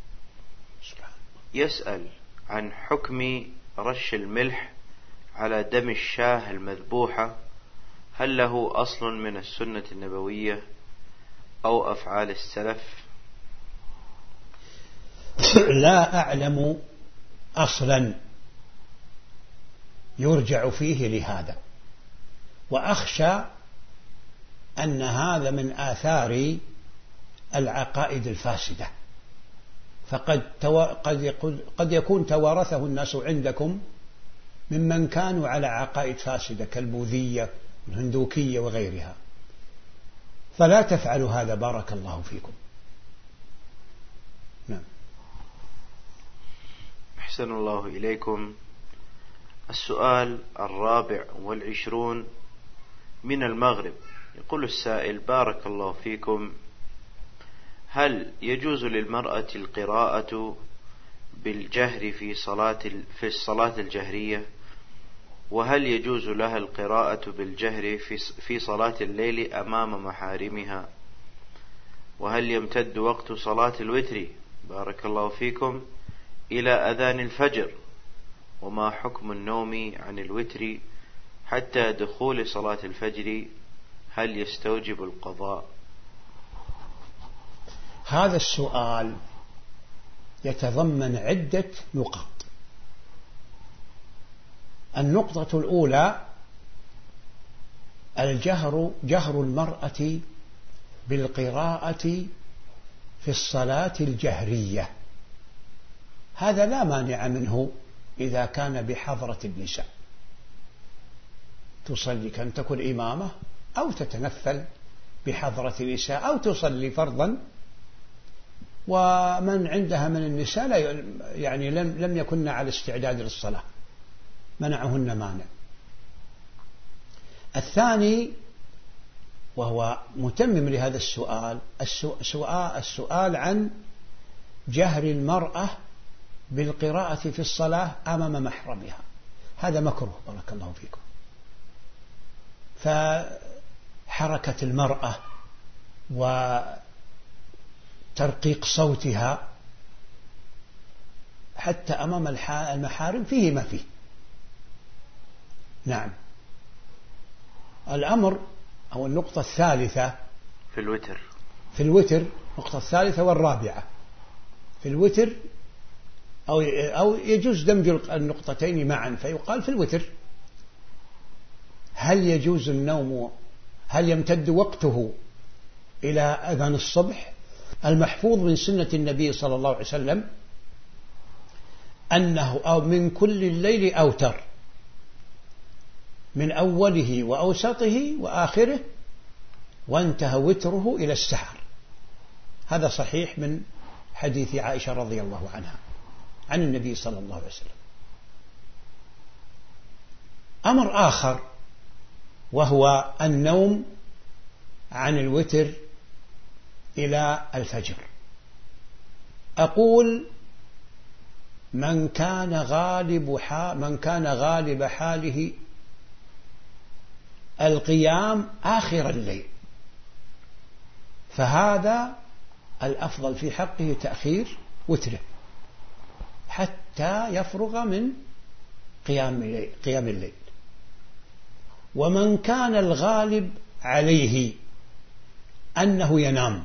يسأل عن حكم رش الملح على دم الشاة المذبوحة، هل له أصل من السنة النبوية أو أفعال السلف؟ لا أعلم أصلا يرجع فيه لهذا، وأخشى أن هذا من آثار العقائد الفاسدة، فقد قد يكون توارثه الناس عندكم ممن كانوا على عقائد فاسدة كالبوذية والهندوكية وغيرها، فلا تفعلوا هذا بارك الله فيكم. نعم. أحسن الله إليكم. السؤال الرابع والعشرون من المغرب، يقول السائل: بارك الله فيكم، هل يجوز للمرأة القراءة بالجهر في صلاة في الصلاة الجهرية؟ وهل يجوز لها القراءة بالجهر في صلاة الليل أمام محارمها؟ وهل يمتد وقت صلاة الوتر بارك الله فيكم إلى أذان الفجر؟ وما حكم النوم عن الوتر حتى دخول صلاة الفجر؟ هل يستوجب القضاء؟ هذا السؤال يتضمن عدة نقط. النقطة الأولى: الجهر جهر المرأة بالقراءة في الصلاة الجهرية، هذا لا مانع منه إذا كان بحضرة النساء، تصلي كان تكون إمامة أو تتنفل بحضرة النساء أو تصلي فرضا، ومن عندها من النساء لا يعني لم لم يكن على استعداد للصلاة منعهن مانع. الثاني وهو متمم لهذا السؤال، السؤال, السؤال عن جهر المرأة بالقراءة في الصلاة أمام محرمها، هذا مكروه بارك الله فيكم. فحركة المرأة وترقيق صوتها حتى أمام المحارم فيه ما فيه. نعم. الأمر أو النقطة الثالثة في الوتر في الوتر النقطة الثالثة والرابعة في الوتر، أو أو يجوز دمج النقطتين معا فيقال في الوتر: هل يجوز النوم، هل يمتد وقته إلى أذان الصبح؟ المحفوظ من سنة النبي صلى الله عليه وسلم أنه أو من كل الليل أوتر، من أوله وأوسطه وآخره، وانتهى وتره إلى السحر. هذا صحيح من حديث عائشة رضي الله عنها عن النبي صلى الله عليه وسلم. أمر آخر وهو النوم عن الوتر إلى الفجر. أقول: من كان غالب حال من كان غالب حاله القيام آخر الليل فهذا الأفضل في حقه تأخير وتره حتى يفرغ من قيام قيام الليل. ومن كان الغالب عليه أنه ينام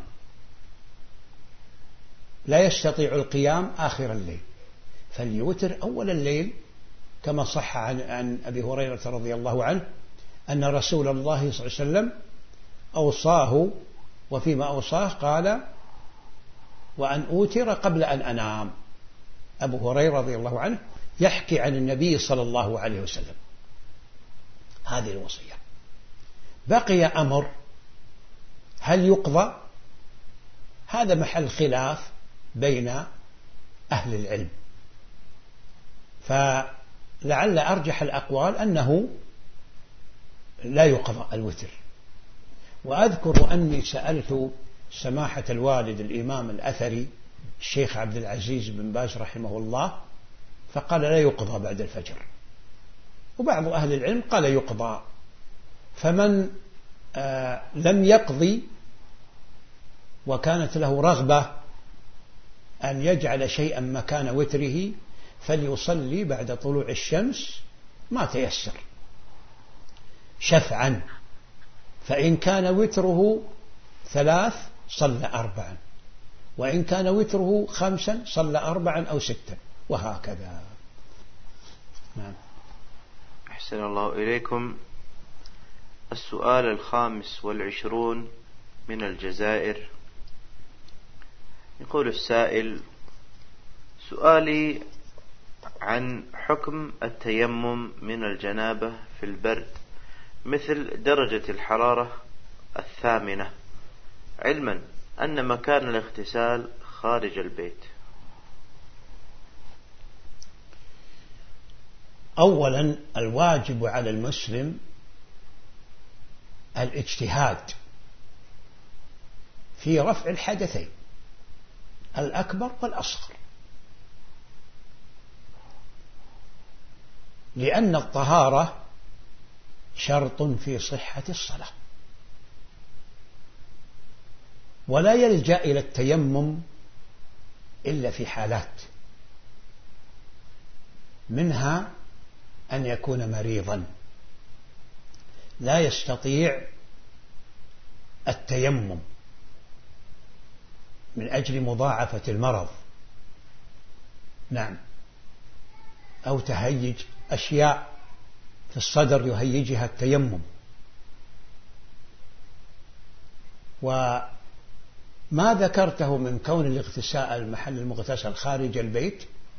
لا يستطيع القيام آخر الليل فليوتر أول الليل، كما صح عن, عن أبي هريرة رضي الله عنه أن رسول الله صلى الله عليه وسلم أوصاه، وفيما أوصاه قال: وأن أوتر قبل أن أنام. أبو هريرة رضي الله عنه يحكي عن النبي صلى الله عليه وسلم هذه الوصية. بقي أمر: هل يقضى؟ هذا محل خلاف بين أهل العلم، فلعل أرجح الأقوال أنه لا يقضى الوتر. وأذكر أني سألت سماحة الوالد الإمام الأثري الشيخ عبد العزيز بن باز رحمه الله فقال لا يقضى بعد الفجر، وبعض أهل العلم قال يقضى. فمن آه لم يقضي وكانت له رغبة أن يجعل شيئا مكان وتره فليصلي بعد طلوع الشمس ما تيسر شفعا، فإن كان وتره ثلاث صلى أربعا، وإن كان وتره خمسا صلى أربعا أو ستا وهكذا. نعم. أحسن الله إليكم. السؤال الخامس والعشرون من الجزائر. يقول السائل: سؤالي عن حكم التيمم من الجنابة في البرد مثل درجة الحرارة الثامنة، علما أن مكان الاغتسال خارج البيت. أولا، الواجب على المسلم الاجتهاد في رفع الحدثين الأكبر والأصغر، لأن الطهارة شرط في صحة الصلاة، ولا يلجأ إلى التيمم إلا في حالات، منها أن يكون مريضا لا يستطيع التيمم من أجل مضاعفة المرض، نعم، أو تهيج أشياء في الصدر يهيجها التيمم. وما ذكرته من كون الاغتسال المحل المغتسل خارج البيت،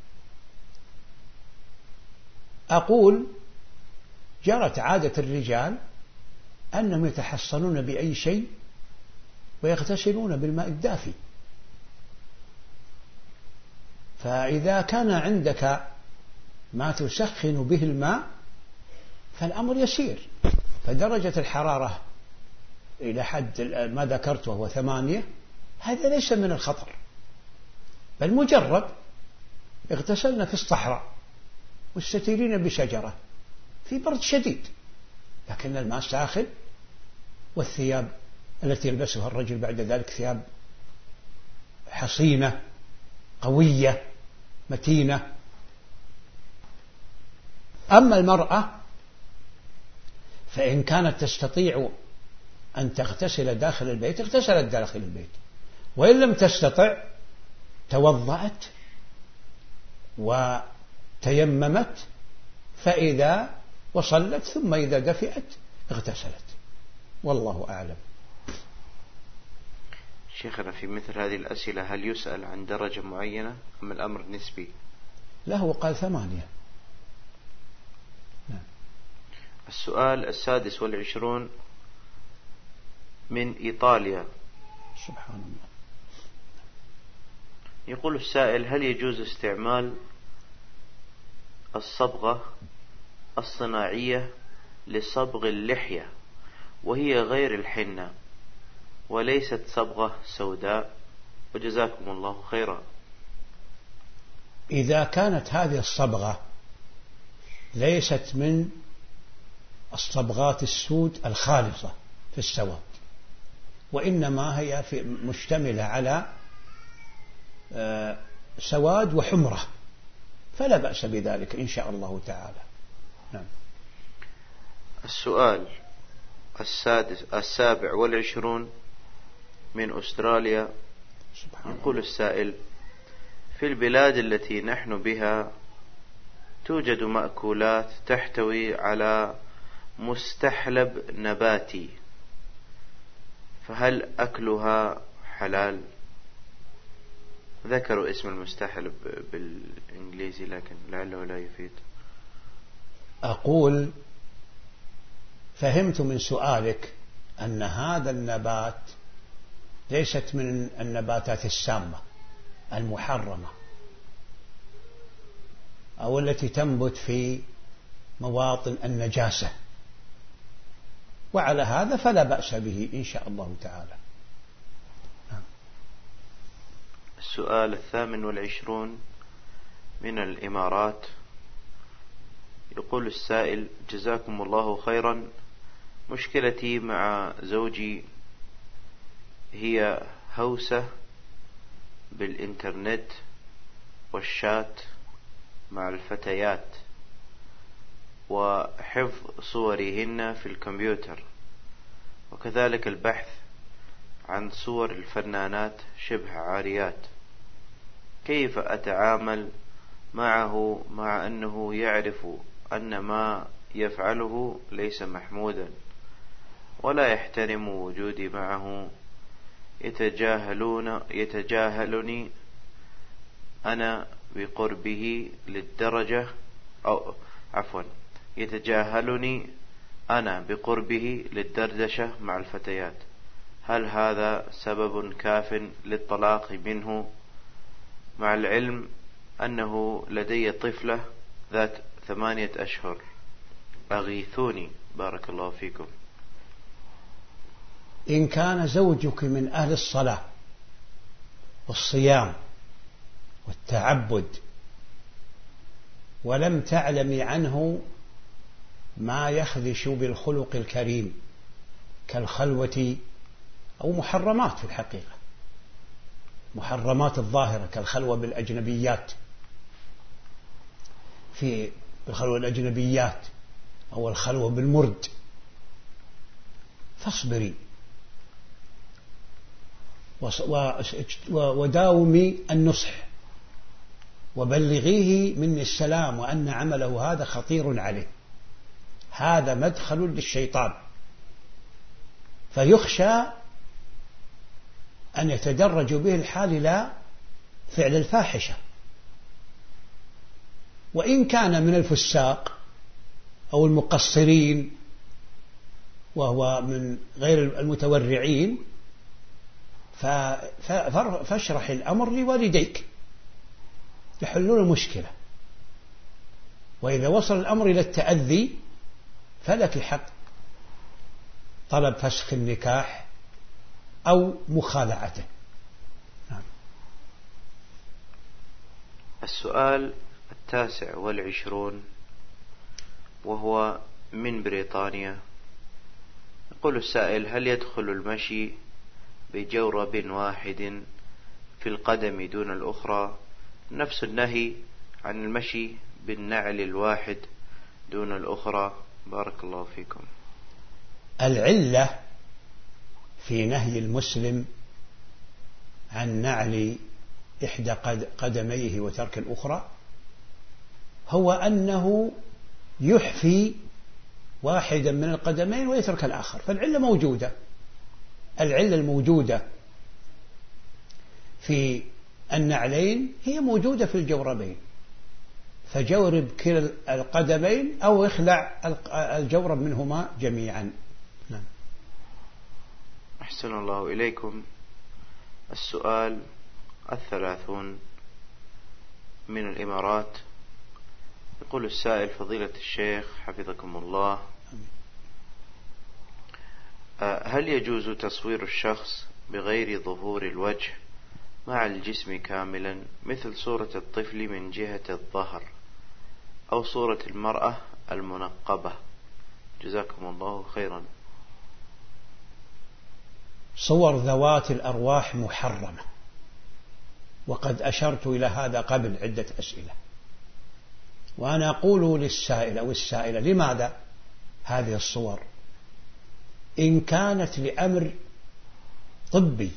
أقول جرت عادة الرجال أنهم يتحصنون بأي شيء ويغتسلون بالماء الدافي، فإذا كان عندك ما تسخن به الماء فالأمر يسير، فدرجة الحرارة إلى حد ما ذكرت وهو ثمانية هذا ليس من الخطر، بل مجرد اغتسلنا في الصحراء مستتيرين بشجرة في برد شديد، لكن الماء ساخن، والثياب التي يلبسها الرجل بعد ذلك ثياب حصينة قوية متينة. أما المرأة فإن كانت تستطيع أن تغتسل داخل البيت اغتسلت داخل البيت، وإن لم تستطع توضأت وتيممت فإذا وصلت، ثم إذا دفئت اغتسلت، والله أعلم. شيخنا، في مثل هذه الأسئلة هل يسأل عن درجة معينة أم الأمر نسبي؟ له قال ثمانية. نعم. السؤال السادس والعشرون من إيطاليا. سبحان الله. يقول السائل: هل يجوز استعمال الصبغة الصناعية لصبغ اللحية وهي غير الحنة وليست صبغة سوداء؟ وجزاكم الله خيرا. إذا كانت هذه الصبغة ليست من الصبغات السود الخالصة في السواد، وإنما هي في مشتملة على سواد وحمرة، فلا بأس بذلك إن شاء الله تعالى. نعم. السؤال السادس السابع والعشرون من أستراليا. يقول السائل: في البلاد التي نحن بها توجد مأكولات تحتوي على مستحلب نباتي، فهل أكلها حلال؟ ذكروا اسم المستحلب بالإنجليزي لكن لعله لا يفيد. أقول فهمت من سؤالك أن هذا النبات ليست من النباتات السامة المحرمة أو التي تنبت في مواطن النجاسة، وعلى هذا فلا بأس به إن شاء الله تعالى. السؤال الثامن والعشرون من الإمارات. يقول السائل: جزاكم الله خيرا، مشكلتي مع زوجي هي هوسة بالإنترنت والشات مع الفتيات وحفظ صورهن في الكمبيوتر، وكذلك البحث عن صور الفنانات شبه عاريات، كيف أتعامل معه مع أنه يعرف أن ما يفعله ليس محمودا ولا يحترم وجودي معه؟ يتجاهلون يتجاهلني أنا بقربه للدرجة أو عفوا يتجاهلني أنا بقربه للدردشة مع الفتيات، هل هذا سبب كاف للطلاق منه، مع العلم أنه لدي طفلة ذات ثمانية أشهر؟ أغيثوني بارك الله فيكم. إن كان زوجك من أهل الصلاة والصيام والتعبد ولم تعلمي عنه ما يخدش بالخلق الكريم كالخلوة أو محرمات، في الحقيقة محرمات الظاهرة كالخلوة بالأجنبيات في الخلوة الأجنبيات أو الخلوة بالمرد، فاصبري وداومي النصح وبلغيه مني السلام وأن عمله هذا خطير عليه، هذا مدخل للشيطان، فيخشى أن يتدرج به الحال إلى فعل الفاحشة. وإن كان من الفساق أو المقصرين وهو من غير المتورعين فاشرح الأمر لوالديك يحلون المشكلة، وإذا وصل الأمر إلى التأذي فلك حق طلب فسخ النكاح أو مخالعته. نعم. السؤال التاسع والعشرون وهو من بريطانيا، يقول السائل: هل يدخل المشي بجورب واحد في القدم دون الأخرى نفس النهي عن المشي بالنعل الواحد دون الأخرى؟ بارك الله فيكم. العلة في نهي المسلم عن نعل إحدى قدميه وترك الأخرى هو أنه يحفي واحدا من القدمين ويترك الآخر، فالعلة موجودة. العلة الموجودة في النعلين هي موجودة في الجوربين، فجورب كلا القدمين أو اخلع الجورب منهما جميعا. نعم. أحسن الله إليكم. السؤال الثلاثون من الإمارات، يقول السائل: فضيلة الشيخ حفظكم الله، هل يجوز تصوير الشخص بغير ظهور الوجه مع الجسم كاملا مثل صورة الطفل من جهة الظهر أو صورة المرأة المنقبة؟ جزاكم الله خيرا. صور ذوات الأرواح محرمة، وقد أشرت إلى هذا قبل عدة أسئلة، وأنا أقول للسائل أو السائلة: لماذا هذه الصور؟ إن كانت لأمر طبي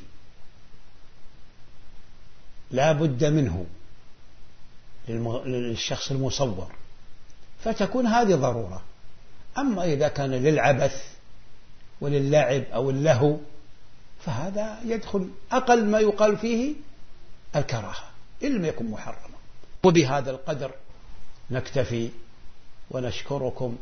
لا بد منه للشخص المصور فتكون هذه ضرورة، أما إذا كان للعبث وللعب أو اللهو فهذا يدخل أقل ما يقال فيه الكراهة إن لم يكن محرما. وبهذا القدر نكتفي، ونشكركم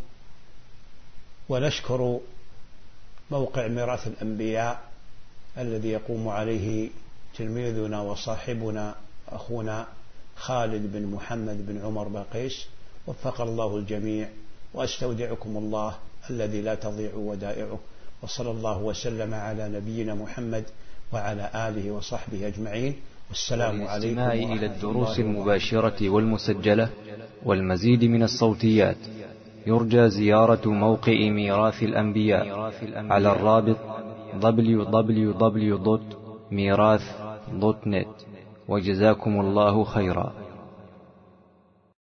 ونشكر موقع ميراث الأنبياء الذي يقوم عليه تلميذنا وصاحبنا أخونا خالد بن محمد بن عمر باقيس، وفق الله الجميع، وأستودعكم الله الذي لا تضيع ودائعه، وصلى الله وسلم على نبينا محمد وعلى آله وصحبه أجمعين، والسلام عليكم ورحمة الله. إلى الدروس المباشرة والمسجلة والمزيد من الصوتيات يرجى زيارة موقع ميراث الأنبياء على الرابط دبليو دبليو دبليو دوت ميراث دوت نت. وجزاكم الله خيرا.